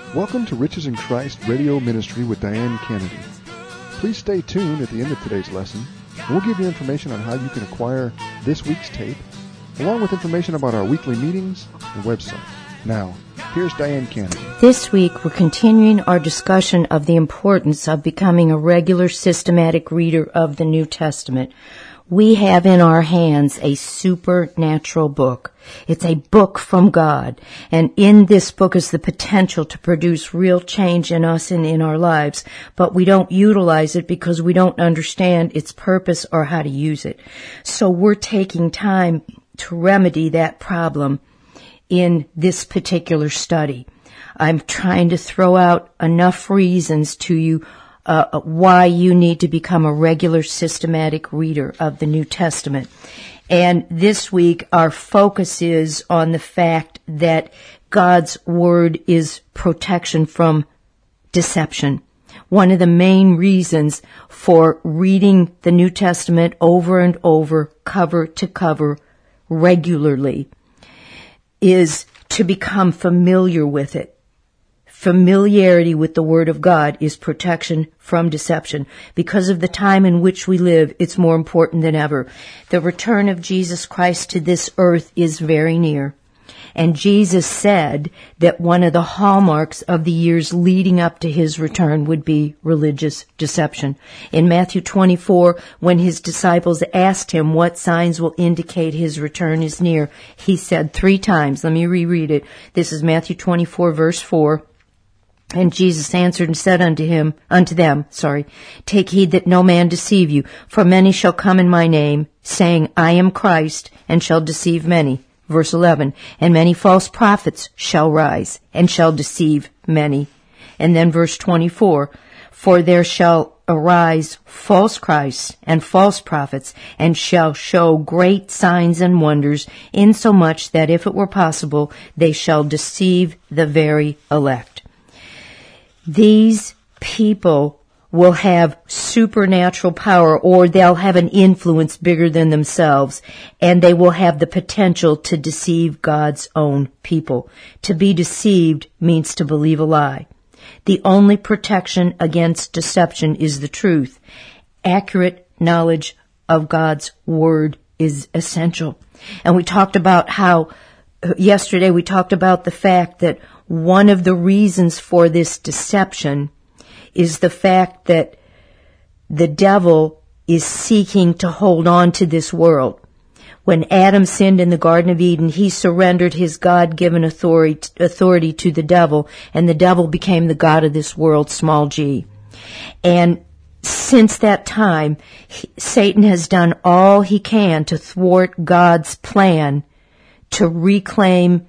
Welcome to Riches in Christ Radio Ministry with Diane Kennedy. Please stay tuned at the end of today's lesson. We'll give you information on how you can acquire this week's tape, along with information about our weekly meetings and website. Now, here's Diane Kennedy. This week, we're continuing our discussion of the importance of becoming a regular, systematic reader of the New Testament. We have in our hands a supernatural book. It's a book from God. And in this book is the potential to produce real change in us and in our lives. But we don't utilize it because we don't understand its purpose or how to use it. So we're taking time to remedy that problem in this particular study. I'm trying to throw out enough reasons to you why you need to become a regular, systematic reader of the New Testament. And this week, our focus is on the fact that God's Word is protection from deception. One of the main reasons for reading the New Testament over and over, cover to cover, regularly, is to become familiar with it. Familiarity with the Word of God is protection from deception. Because of the time in which we live, it's more important than ever. The return of Jesus Christ to this earth is very near. And Jesus said that one of the hallmarks of the years leading up to his return would be religious deception. In Matthew 24, when his disciples asked him what signs will indicate his return is near, he said 3 times, let me reread it. This is Matthew 24, verse 4. And Jesus answered and said unto them, take heed that no man deceive you, for many shall come in my name, saying, I am Christ, and shall deceive many. Verse 11, and many false prophets shall rise, and shall deceive many. And then verse 24, for there shall arise false Christs and false prophets, and shall show great signs and wonders, insomuch that if it were possible, they shall deceive the very elect. These people will have supernatural power, or they'll have an influence bigger than themselves, and they will have the potential to deceive God's own people. To be deceived means to believe a lie. The only protection against deception is the truth. Accurate knowledge of God's Word is essential. And we talked about yesterday we talked about the fact that one of the reasons for this deception is the fact that the devil is seeking to hold on to this world. When Adam sinned in the Garden of Eden, he surrendered his God-given authority to the devil, and the devil became the god of this world, small g. And since that time, Satan has done all he can to thwart God's plan to reclaim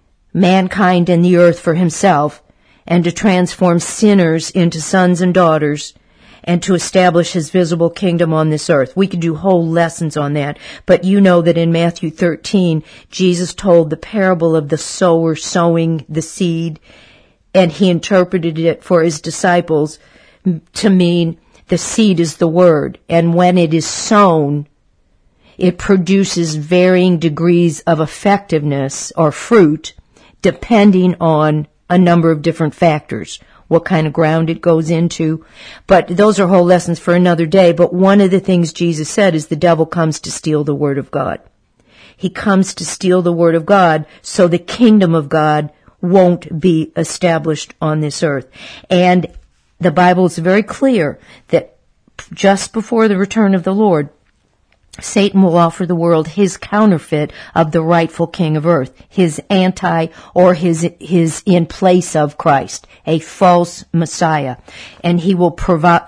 mankind and the earth for himself, and to transform sinners into sons and daughters, and to establish his visible kingdom on this earth. We could do whole lessons on that, but you know that in Matthew 13, Jesus told the parable of the sower sowing the seed, and he interpreted it for his disciples to mean the seed is the word, and when it is sown, it produces varying degrees of effectiveness or fruit, depending on a number of different factors, what kind of ground it goes into. But those are whole lessons for another day. But one of the things Jesus said is the devil comes to steal the Word of God. He comes to steal the Word of God so the kingdom of God won't be established on this earth. And the Bible is very clear that just before the return of the Lord, Satan will offer the world his counterfeit of the rightful king of earth, his anti or his in place of Christ, a false Messiah. And he will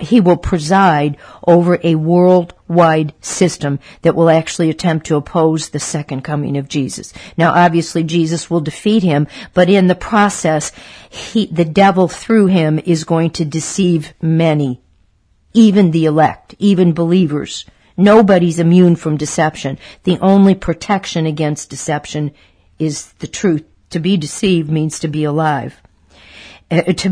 preside over a worldwide system that will actually attempt to oppose the second coming of Jesus. Now, obviously, Jesus will defeat him, but in the process, the devil through him is going to deceive many, even the elect, even believers. Nobody's immune from deception. The only protection against deception is the truth. To be deceived means to be alive. To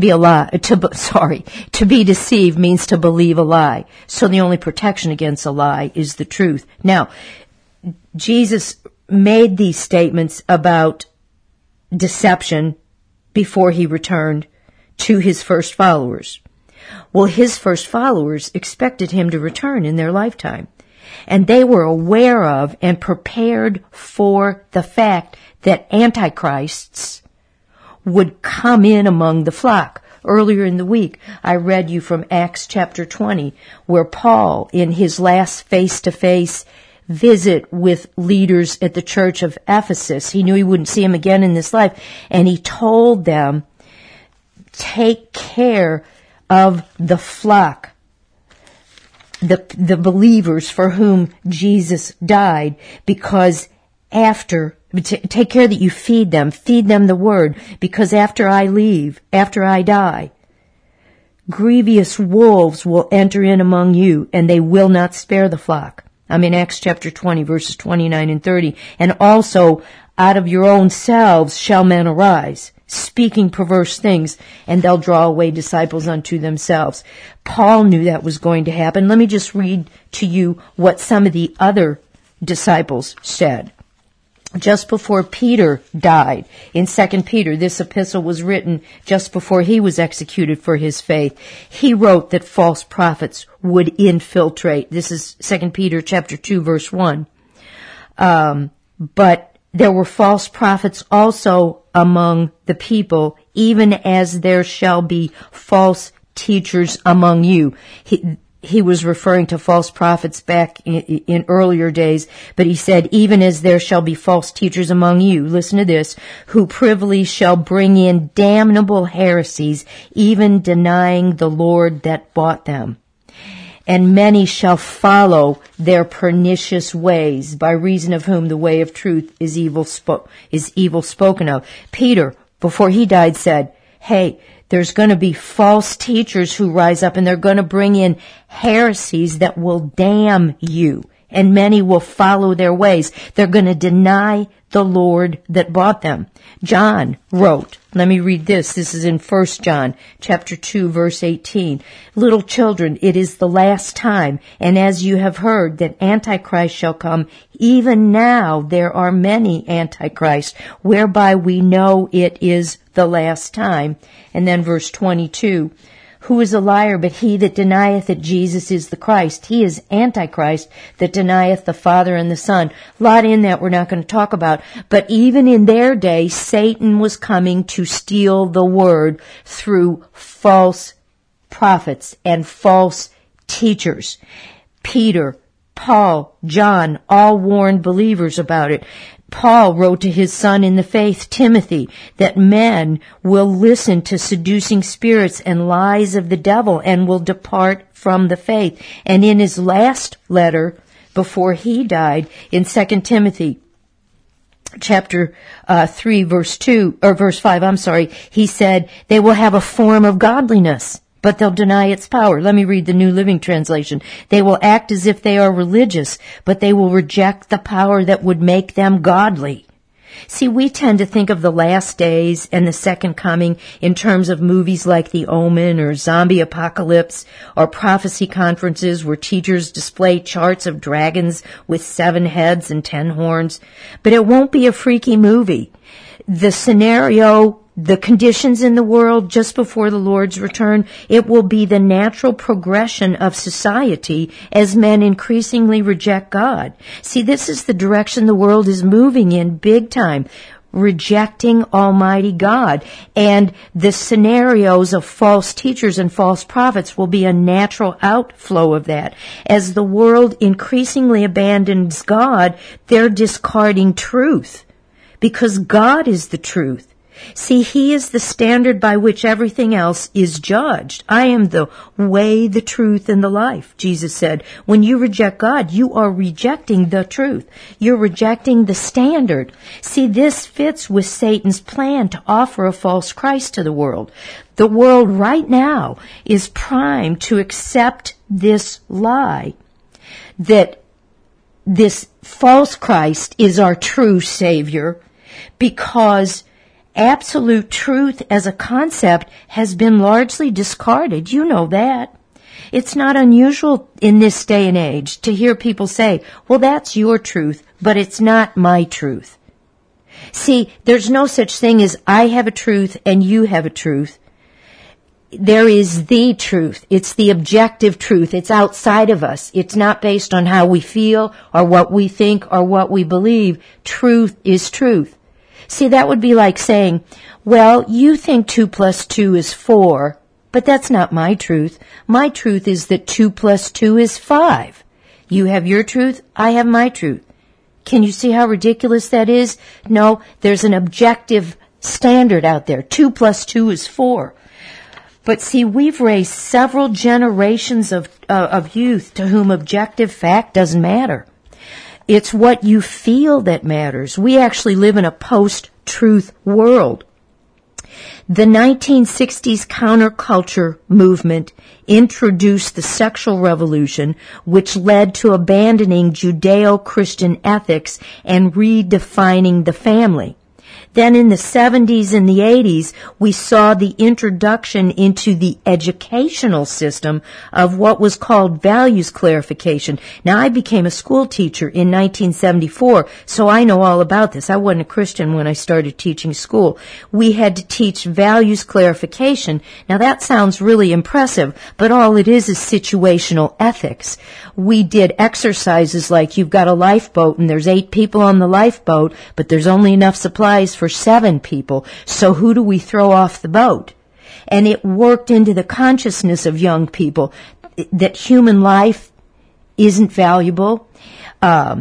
be deceived means to believe a lie. So the only protection against a lie is the truth. Now, Jesus made these statements about deception before he returned. to his first followers. Well, his first followers expected him to return in their lifetime. And they were aware of and prepared for the fact that antichrists would come in among the flock. Earlier in the week, I read you from Acts chapter 20, where Paul, in his last face-to-face visit with leaders at the church of Ephesus, he knew he wouldn't see him again in this life, and he told them, take care of the flock, the believers for whom Jesus died, because take care that you feed them the word, because after I leave, after I die, grievous wolves will enter in among you, and they will not spare the flock. I'm in Acts chapter 20, verses 29 and 30. And also, out of your own selves shall men arise, speaking perverse things, and they'll draw away disciples unto themselves. Paul knew that was going to happen. Let me just read to you what some of the other disciples said. Just before Peter died, in 2 Peter, this epistle was written just before he was executed for his faith. He wrote that false prophets would infiltrate. This is 2 Peter chapter 2, verse 1. But there were false prophets also among the people, even as there shall be false teachers among you. He was referring to false prophets back in earlier days, but he said, even as there shall be false teachers among you, listen to this, who privily shall bring in damnable heresies, even denying the Lord that bought them. And many shall follow their pernicious ways, by reason of whom the way of truth is evil spoken of. Peter, before he died, said, hey, there's going to be false teachers who rise up, and they're going to bring in heresies that will damn you, and many will follow their ways. They're going to deny the Lord that bought them. John wrote, let me read this. This is in 1 John chapter 2, verse 18. Little children, it is the last time, and as you have heard that Antichrist shall come, even now there are many Antichrists, whereby we know it is the last time. And then verse 22. Who is a liar but he that denieth that Jesus is the Christ? He is Antichrist that denieth the Father and the Son. A lot in that we're not going to talk about. But even in their day, Satan was coming to steal the word through false prophets and false teachers. Peter, Paul, John, all warned believers about it. Paul wrote to his son in the faith, Timothy, that men will listen to seducing spirits and lies of the devil and will depart from the faith. And in his last letter, before he died, in 2 Timothy chapter 3, verse 5, he said, they will have a form of godliness, but they'll deny its power. Let me read the New Living Translation. They will act as if they are religious, but they will reject the power that would make them godly. See, we tend to think of the last days and the second coming in terms of movies like The Omen or Zombie Apocalypse or prophecy conferences where teachers display charts of dragons with 7 heads and 10 horns. But it won't be a freaky movie. The scenario, the conditions in the world just before the Lord's return, it will be the natural progression of society as men increasingly reject God. See, this is the direction the world is moving in big time, rejecting Almighty God. And the scenarios of false teachers and false prophets will be a natural outflow of that. As the world increasingly abandons God, they're discarding truth, because God is the truth. See, He is the standard by which everything else is judged. I am the way, the truth, and the life, Jesus said. When you reject God, you are rejecting the truth. You're rejecting the standard. See, this fits with Satan's plan to offer a false Christ to the world. The world right now is primed to accept this lie, that this false Christ is our true Savior, because absolute truth as a concept has been largely discarded. You know that. It's not unusual in this day and age to hear people say, well, that's your truth, but it's not my truth. See, there's no such thing as I have a truth and you have a truth. there is the truth. It's the objective truth. It's outside of us. It's not based on how we feel or what we think or what we believe. Truth is truth. See, that would be like saying, well, you think 2 + 2 is 4, but that's not my truth. My truth is that 2 + 2 is 5. You have your truth, I have my truth. Can you see how ridiculous that is? No, there's an objective standard out there. 2 + 2 is 4. But see, we've raised several generations of youth to whom objective fact doesn't matter. It's what you feel that matters. We actually live in a post-truth world. The 1960s counterculture movement introduced the sexual revolution, which led to abandoning Judeo-Christian ethics and redefining the family. Then in the 70s and the 80s, we saw the introduction into the educational system of what was called values clarification. Now, I became a school teacher in 1974, so I know all about this. I wasn't a Christian when I started teaching school. We had to teach values clarification. Now, that sounds really impressive, but all it is situational ethics. We did exercises like you've got a lifeboat and there's 8 people on the lifeboat, but there's only enough supplies for 7 people. So who do we throw off the boat? And it worked into the consciousness of young people that human life isn't valuable. And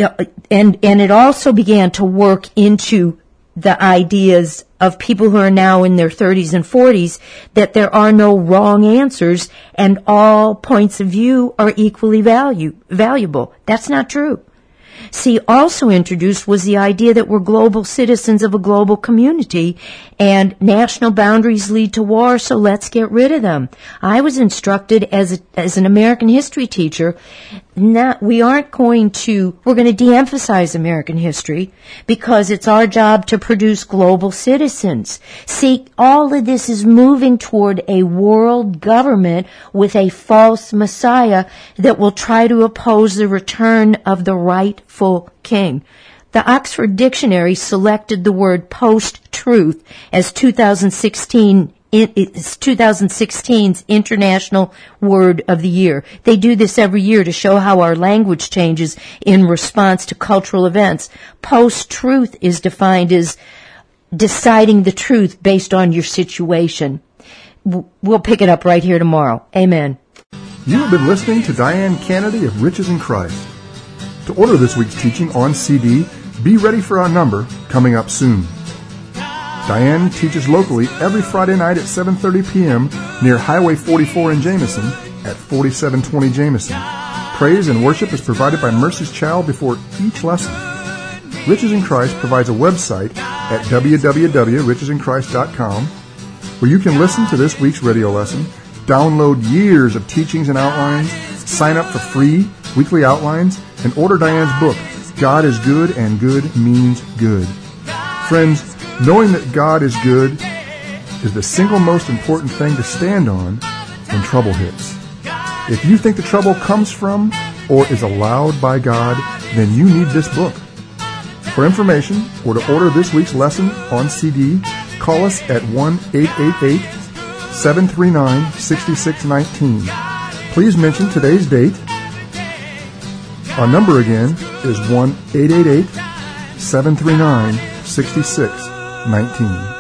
it also began to work into the ideas of people who are now in their 30s and 40s that there are no wrong answers and all points of view are equally valuable. That's not true. See, also introduced was the idea that we're global citizens of a global community and national boundaries lead to war, so let's get rid of them. I was instructed as an American history teacher, we're going to de-emphasize American history because it's our job to produce global citizens. See, all of this is moving toward a world government with a false messiah that will try to oppose the return of the rightful king. The Oxford Dictionary selected the word post-truth as 2016's International Word of the Year. They do this every year to show how our language changes in response to cultural events. Post-truth is defined as deciding the truth based on your situation. We'll pick it up right here tomorrow. Amen. You have been listening to Diane Kennedy of Riches in Christ. To order this week's teaching on CD, be ready for our number coming up soon. Diane teaches locally every Friday night at 7:30 p.m. near Highway 44 in Jameson at 4720 Jameson. Praise and worship is provided by Mercy's Child before each lesson. Riches in Christ provides a website at www.richesinChrist.com where you can listen to this week's radio lesson, download years of teachings and outlines, sign up for free weekly outlines, and order Diane's book, God is Good and Good Means Good. Friends, knowing that God is good is the single most important thing to stand on when trouble hits. If you think the trouble comes from or is allowed by God, then you need this book. For information or to order this week's lesson on CD, call us at 1-888-739-6619. Please mention today's date. Our number again is 1-888-739-6619.